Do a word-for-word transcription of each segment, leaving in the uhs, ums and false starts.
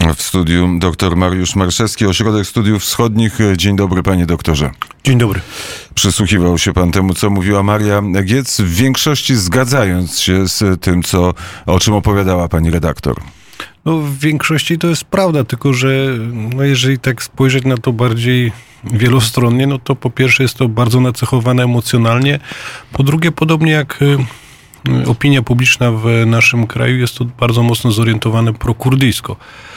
W studiu dr Mariusz Marszewski, Ośrodek Studiów Wschodnich. Dzień dobry, panie doktorze. Dzień dobry. Przysłuchiwał się pan temu, co mówiła Maria Giec, w większości zgadzając się z tym, co, o czym opowiadała pani redaktor. No, w większości to jest prawda, tylko że no, jeżeli tak spojrzeć na to bardziej wielostronnie, no to po pierwsze jest to bardzo nacechowane emocjonalnie, po drugie, podobnie jak y, opinia publiczna w naszym kraju, jest to bardzo mocno zorientowane prokurdyjsko,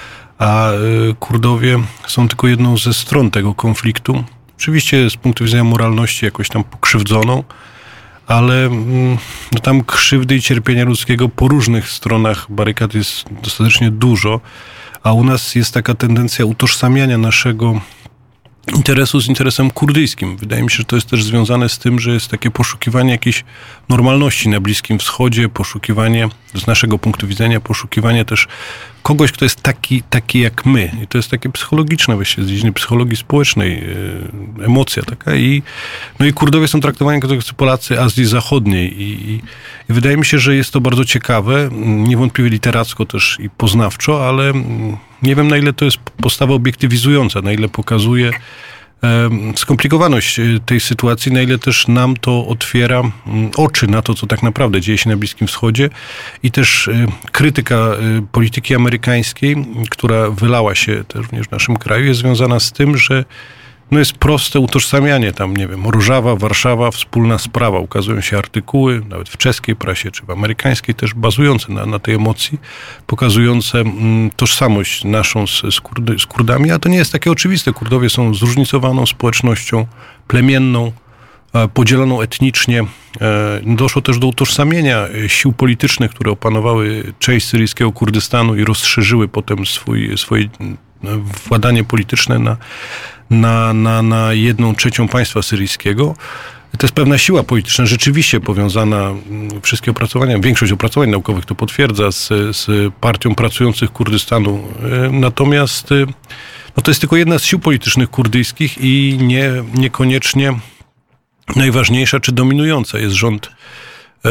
a y, Kurdowie są tylko jedną ze stron tego konfliktu. Oczywiście z punktu widzenia moralności jakoś tam pokrzywdzoną, ale no, tam krzywdy i cierpienia ludzkiego po różnych stronach barykad jest dostatecznie dużo, a u nas jest taka tendencja utożsamiania naszego interesu z interesem kurdyjskim. Wydaje mi się, że to jest też związane z tym, że jest takie poszukiwanie jakiejś normalności na Bliskim Wschodzie, poszukiwanie, z naszego punktu widzenia, poszukiwanie też kogoś, kto jest taki, taki jak my. I to jest takie psychologiczne, właściwie z dziedziny psychologii społecznej, yy, emocja taka. I, no i Kurdowie są traktowani jako Polacy Azji Zachodniej. I, i, I wydaje mi się, że jest to bardzo ciekawe, niewątpliwie literacko też i poznawczo, ale nie wiem, na ile to jest postawa obiektywizująca, na ile pokazuje skomplikowaność tej sytuacji, na ile też nam to otwiera oczy na to, co tak naprawdę dzieje się na Bliskim Wschodzie i też krytyka polityki amerykańskiej, która wylała się też również w naszym kraju, jest związana z tym, że no jest proste utożsamianie tam, nie wiem, Rożawa, Warszawa, wspólna sprawa. Ukazują się artykuły, nawet w czeskiej prasie, czy w amerykańskiej też, bazujące na, na tej emocji, pokazujące mm, tożsamość naszą z, z, Kurdy, z Kurdami, a to nie jest takie oczywiste. Kurdowie są zróżnicowaną społecznością, plemienną, e, podzieloną etnicznie. E, doszło też do utożsamienia sił politycznych, które opanowały część syryjskiego Kurdystanu i rozszerzyły potem swój, swoje władanie polityczne na Na, na, na jedną trzecią państwa syryjskiego. To jest pewna siła polityczna, rzeczywiście powiązana, wszystkie opracowania, większość opracowań naukowych to potwierdza, z, z Partią Pracujących Kurdystanu. Natomiast no to jest tylko jedna z sił politycznych kurdyjskich i nie, niekoniecznie najważniejsza czy dominująca. Jest rząd e,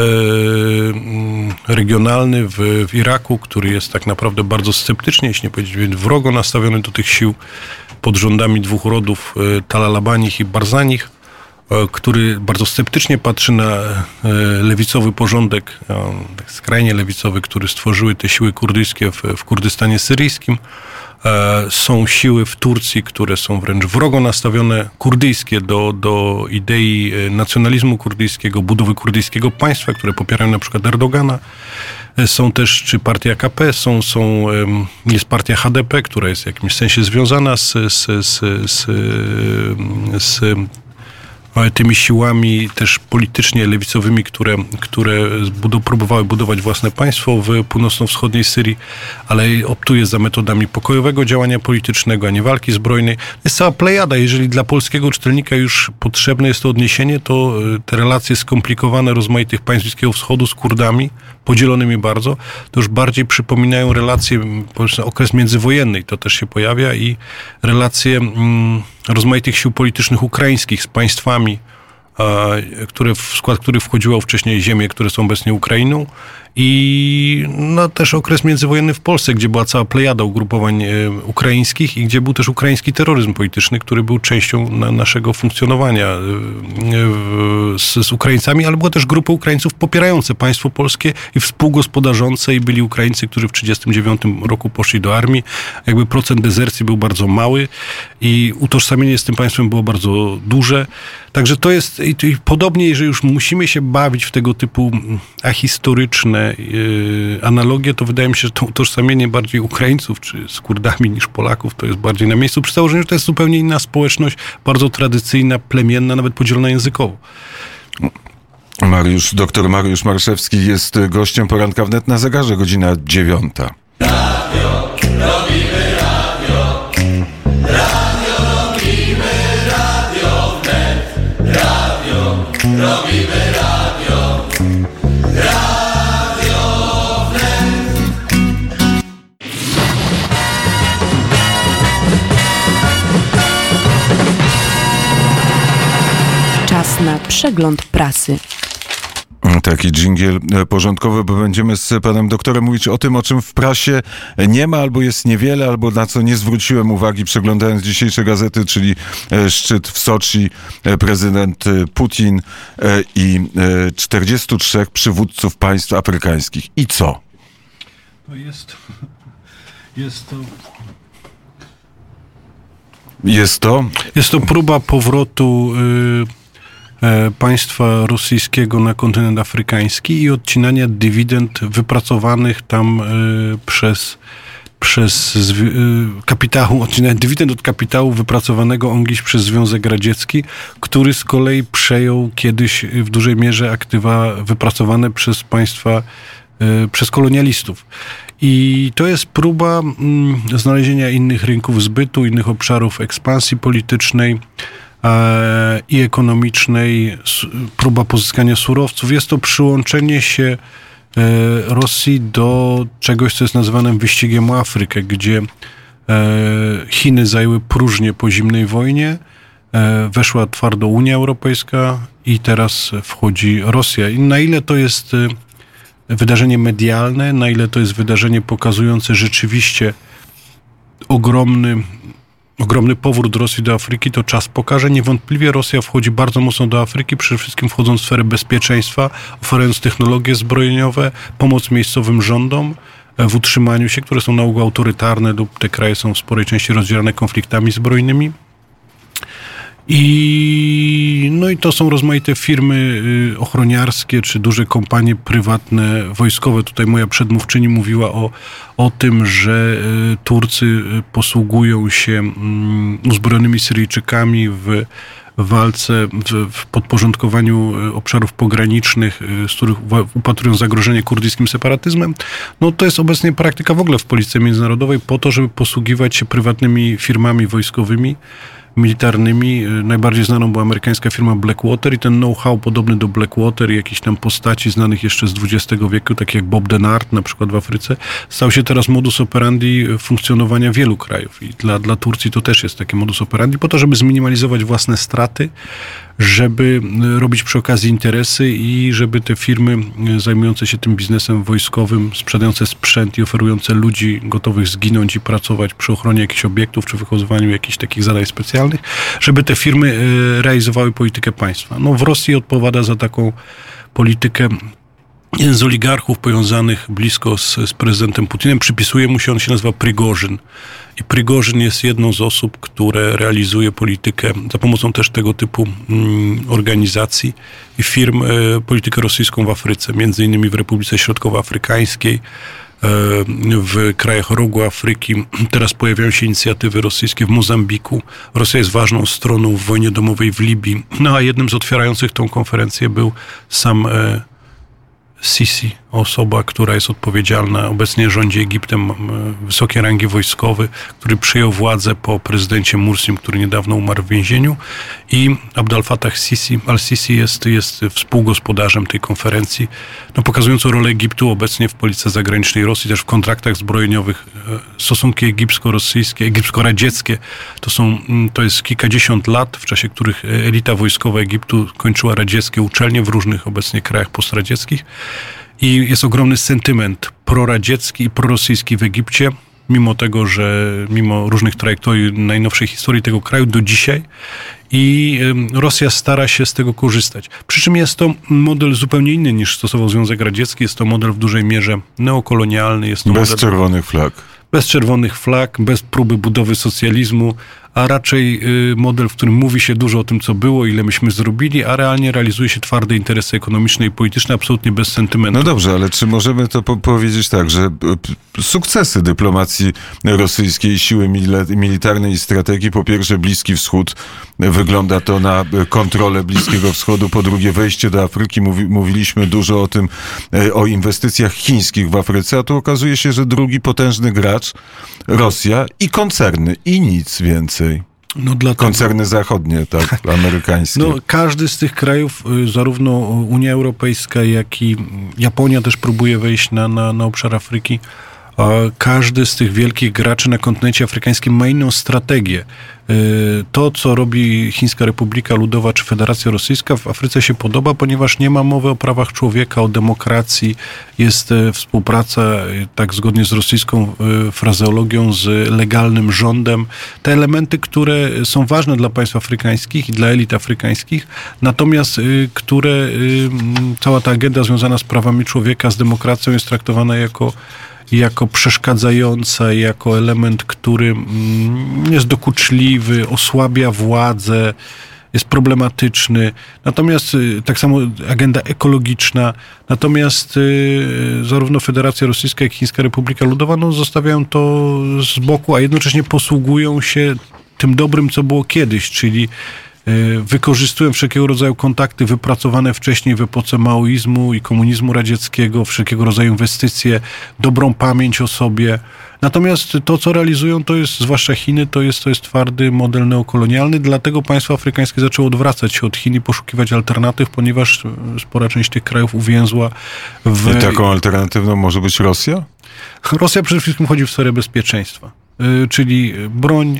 regionalny w, w Iraku, który jest tak naprawdę bardzo sceptycznie, jeśli nie powiedzieć wrogo nastawiony do tych sił, pod rządami dwóch rodów, Talalabanich i Barzanich, który bardzo sceptycznie patrzy na lewicowy porządek, skrajnie lewicowy, który stworzyły te siły kurdyjskie w, w Kurdystanie syryjskim. Są siły w Turcji, które są wręcz wrogo nastawione, kurdyjskie, do, do idei nacjonalizmu kurdyjskiego, budowy kurdyjskiego państwa, które popierają na przykład Erdogana. Są też, czy partia A K P, są, są, jest partia H D P, która jest w jakimś sensie związana z, z, z, z, z tymi siłami też politycznie lewicowymi, które, które budu, próbowały budować własne państwo w północno-wschodniej Syrii, ale optuje za metodami pokojowego działania politycznego, a nie walki zbrojnej. Jest cała plejada. Jeżeli dla polskiego czytelnika już potrzebne jest to odniesienie, to te relacje skomplikowane rozmaitych państw Bliskiego Wschodu z Kurdami, podzielonymi bardzo, to już bardziej przypominają relacje, powiedzmy, okres międzywojenny. To też się pojawia i relacje mm, rozmaitych sił politycznych ukraińskich z państwami, e, które, w skład których wchodziło wcześniej ziemie, które są obecnie Ukrainą, i no, też okres międzywojenny w Polsce, gdzie była cała plejada ugrupowań e, ukraińskich i gdzie był też ukraiński terroryzm polityczny, który był częścią na, naszego funkcjonowania e, e, z, z Ukraińcami, ale były też grupy Ukraińców popierające państwo polskie i współgospodarzące, i byli Ukraińcy, którzy w tysiąc dziewięćset trzydziestym dziewiątym roku poszli do armii. Jakby procent dezercji był bardzo mały i utożsamienie z tym państwem było bardzo duże. Także to jest i, i podobnie, jeżeli już musimy się bawić w tego typu ahistoryczne yy, analogie, to wydaje mi się, że to utożsamienie bardziej Ukraińców czy z Kurdami niż Polaków to jest bardziej na miejscu, przy założeniu, że to jest zupełnie inna społeczność, bardzo tradycyjna, plemienna, nawet podzielona językowo. Mariusz, doktor Mariusz Marszewski jest gościem Poranka Wnet na zegarze, godzina dziewiąta. Radio, robimy radio, radio robimy, radio wnet, radio robimy radio, radio wnet. Czas na przegląd prasy. Taki dżingiel porządkowy, bo będziemy z panem doktorem mówić o tym, o czym w prasie nie ma, albo jest niewiele, albo na co nie zwróciłem uwagi, przeglądając dzisiejsze gazety, czyli szczyt w Soczi, prezydent Putin i czterdziestu trzech przywódców państw afrykańskich. I co? To jest... Jest to... Jest to? Jest to próba powrotu y, y, państwa rosyjskiego na kontynent afrykański i odcinania dywidend wypracowanych tam y, przez, przez y, kapitału, odcinania dywidend od kapitału wypracowanego ongiś przez Związek Radziecki, który z kolei przejął kiedyś w dużej mierze aktywa wypracowane przez państwa, y, przez kolonialistów. I to jest próba mm, znalezienia innych rynków zbytu, innych obszarów ekspansji politycznej e, i ekonomicznej, s, próba pozyskania surowców. Jest to przyłączenie się e, Rosji do czegoś, co jest nazywane wyścigiem o Afrykę, gdzie e, Chiny zajęły próżnię po zimnej wojnie, e, weszła twardo Unia Europejska i teraz wchodzi Rosja. I na ile to jest wydarzenie medialne, na ile to jest wydarzenie pokazujące rzeczywiście ogromny, ogromny powrót Rosji do Afryki, to czas pokaże. Niewątpliwie Rosja wchodzi bardzo mocno do Afryki, przede wszystkim wchodząc w sferę bezpieczeństwa, oferując technologie zbrojeniowe, pomoc miejscowym rządom w utrzymaniu się, które są na ogół autorytarne lub te kraje są w sporej części rozdzierane konfliktami zbrojnymi. I, no i to są rozmaite firmy ochroniarskie, czy duże kompanie prywatne, wojskowe. Tutaj moja przedmówczyni mówiła o, o tym, że Turcy posługują się uzbrojonymi Syryjczykami w walce, w, w podporządkowaniu obszarów pogranicznych, z których upatrują zagrożenie kurdyjskim separatyzmem. No to jest obecnie praktyka w ogóle w polityce międzynarodowej po to, żeby posługiwać się prywatnymi firmami wojskowymi, militarnymi. Najbardziej znaną była amerykańska firma Blackwater i ten know-how podobny do Blackwater i jakichś tam postaci znanych jeszcze z dwudziestego wieku, tak jak Bob Denard na przykład w Afryce, stał się teraz modus operandi funkcjonowania wielu krajów i dla, dla Turcji to też jest taki modus operandi po to, żeby zminimalizować własne straty, żeby robić przy okazji interesy i żeby te firmy zajmujące się tym biznesem wojskowym, sprzedające sprzęt i oferujące ludzi gotowych zginąć i pracować przy ochronie jakichś obiektów czy wykonywaniu jakichś takich zadań specjalnych, żeby te firmy realizowały politykę państwa. No w Rosji odpowiada za taką politykę jeden z oligarchów powiązanych blisko z, z prezydentem Putinem. Przypisuje mu się, on się nazywa Prigorzyn. I Prigorzyn jest jedną z osób, które realizuje politykę za pomocą też tego typu mm, organizacji i firm, e, politykę rosyjską w Afryce, między innymi w Republice Środkowoafrykańskiej, e, w krajach rogu Afryki. Teraz pojawiają się inicjatywy rosyjskie w Mozambiku. Rosja jest ważną stroną w wojnie domowej w Libii. No a jednym z otwierających tą konferencję był sam e, Sisi, osoba, która jest odpowiedzialna, obecnie rządzi Egiptem, wysokiej rangi wojskowy, który przyjął władzę po prezydencie Mursim, który niedawno umarł w więzieniu i Abdel Fattah Sisi, al-Sisi jest, jest współgospodarzem tej konferencji, no, pokazującą rolę Egiptu obecnie w polityce zagranicznej Rosji, też w kontraktach zbrojeniowych. Stosunki egipsko-rosyjskie, egipsko-radzieckie to są, to jest kilkadziesiąt lat, w czasie których elita wojskowa Egiptu kończyła radzieckie uczelnie w różnych obecnie krajach postradzieckich. I jest ogromny sentyment proradziecki i prorosyjski w Egipcie, mimo tego, że mimo różnych trajektorii najnowszej historii tego kraju do dzisiaj i Rosja stara się z tego korzystać. Przy czym jest to model zupełnie inny niż stosował Związek Radziecki, jest to model w dużej mierze neokolonialny. Jest to bez model czerwonych flag. Bez czerwonych flag, bez próby budowy socjalizmu, a raczej model, w którym mówi się dużo o tym, co było, ile myśmy zrobili, a realnie realizuje się twarde interesy ekonomiczne i polityczne, absolutnie bez sentymentu. No dobrze, ale czy możemy to po- powiedzieć tak, że sukcesy dyplomacji rosyjskiej, siły mil- militarnej i strategii, po pierwsze Bliski Wschód, wygląda to na kontrolę Bliskiego Wschodu, po drugie wejście do Afryki, Mówi- mówiliśmy dużo o tym, o inwestycjach chińskich w Afryce, a tu okazuje się, że drugi potężny gracz, Rosja i koncerny, i nic więcej. No dlatego, Koncerny zachodnie, tak, amerykańskie. No, każdy z tych krajów, zarówno Unia Europejska, jak i Japonia też próbuje wejść na, na, na obszar Afryki. Każdy z tych wielkich graczy na kontynencie afrykańskim ma inną strategię. To, co robi Chińska Republika Ludowa czy Federacja Rosyjska w Afryce się podoba, ponieważ nie ma mowy o prawach człowieka, o demokracji. Jest współpraca, tak zgodnie z rosyjską frazeologią, z legalnym rządem. Te elementy, które są ważne dla państw afrykańskich i dla elit afrykańskich, natomiast które cała ta agenda związana z prawami człowieka, z demokracją jest traktowana jako jako przeszkadzająca, jako element, który jest dokuczliwy, osłabia władzę, jest problematyczny. Natomiast tak samo agenda ekologiczna. Natomiast zarówno Federacja Rosyjska, jak i Chińska Republika Ludowa no, zostawiają to z boku, a jednocześnie posługują się tym dobrym, co było kiedyś, czyli wykorzystują wszelkiego rodzaju kontakty wypracowane wcześniej w epoce maoizmu i komunizmu radzieckiego, wszelkiego rodzaju inwestycje, dobrą pamięć o sobie. Natomiast to, co realizują, to jest, zwłaszcza Chiny, to jest, to jest twardy model neokolonialny, dlatego państwo afrykańskie zaczęło odwracać się od Chin i poszukiwać alternatyw, ponieważ spora część tych krajów uwięzła w... I taką alternatywną może być Rosja? Rosja przede wszystkim chodzi w sferę bezpieczeństwa, czyli broń,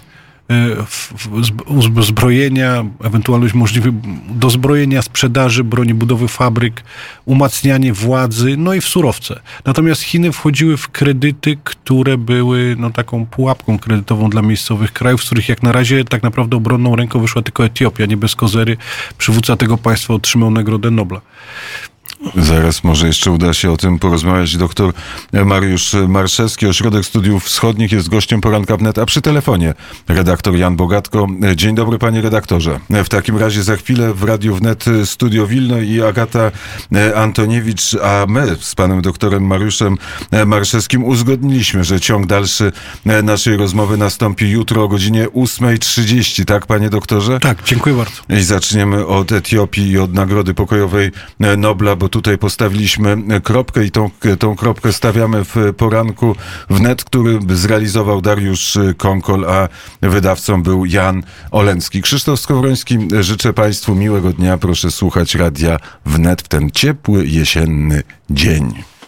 zbrojenia, ewentualność możliwej dozbrojenia, sprzedaży broni, budowy fabryk, umacnianie władzy, no i w surowce. Natomiast Chiny wchodziły w kredyty, które były no, taką pułapką kredytową dla miejscowych krajów, z których jak na razie tak naprawdę obronną ręką wyszła tylko Etiopia, nie bez kozery. Przywódca tego państwa otrzymał Nagrodę Nobla. Zaraz może jeszcze uda się o tym porozmawiać. Doktor Mariusz Marszewski, Ośrodek Studiów Wschodnich, jest gościem Poranka Wnet, a przy telefonie redaktor Jan Bogatko. Dzień dobry, panie redaktorze. W takim razie za chwilę w Radiu Wnet Studio Wilno i Agata Antoniewicz, a my z panem doktorem Mariuszem Marszewskim uzgodniliśmy, że ciąg dalszy naszej rozmowy nastąpi jutro o godzinie ósma trzydzieści. Tak, panie doktorze? Tak, dziękuję bardzo. I zaczniemy od Etiopii i od Nagrody Pokojowej Nobla, bo tutaj postawiliśmy kropkę i tą, tą kropkę stawiamy w Poranku Wnet, który zrealizował Dariusz Konkol, a wydawcą był Jan Olencki. Krzysztof Skowroński, życzę państwu miłego dnia. Proszę słuchać Radia Wnet w ten ciepły, jesienny dzień.